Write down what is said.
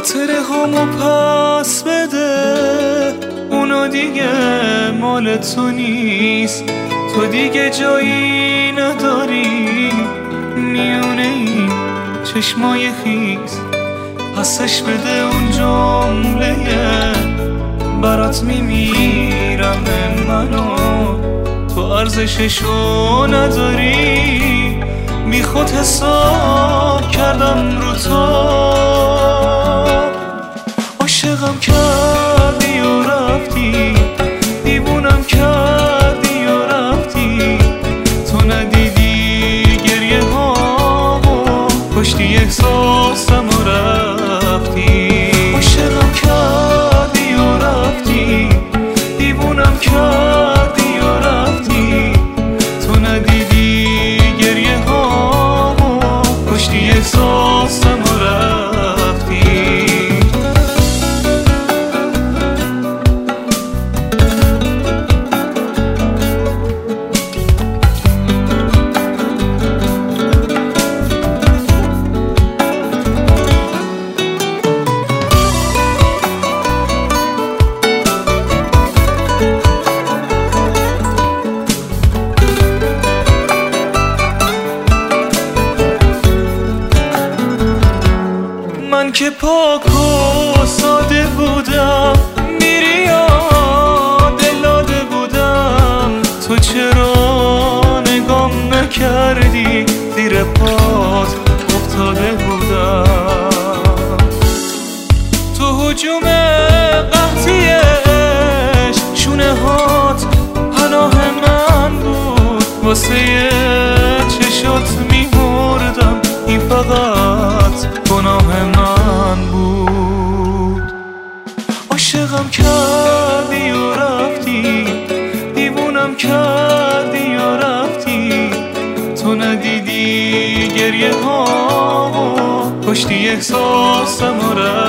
خاطره همو پس بده، اونا دیگه مال تو نیست. تو دیگه جایی نداری میونه این چشمای خیس. پسش بده اون جمله برات میمیرم منو، تو ارزششو نداری. بی خود حساب کردم رو تو، عاشقم کردی و رفتی، دیوونم کردی و رفتی. تو ندیدی گریه هامو، کشتی احساسم و رفتی. عاشقم کردی و رفتی، دیوونم کردی و رفتی. تو ندیدی گریه هامو، کشتی احساسم و رفتی. من که پاک و ساده بودم، میری یاد دلاده بودم. تو چرا نگام نکردی، زیر پات افتاده بودم. تو هجوم قحطیش شونه هات پناه من بود. واسه چشات میمردم، این فقط گناه من بود. عاشقم کردی و رفتی، دیوونم کردی و رفتی. تو ندیدی گریه هامو، کشتی احساسم و رفتی.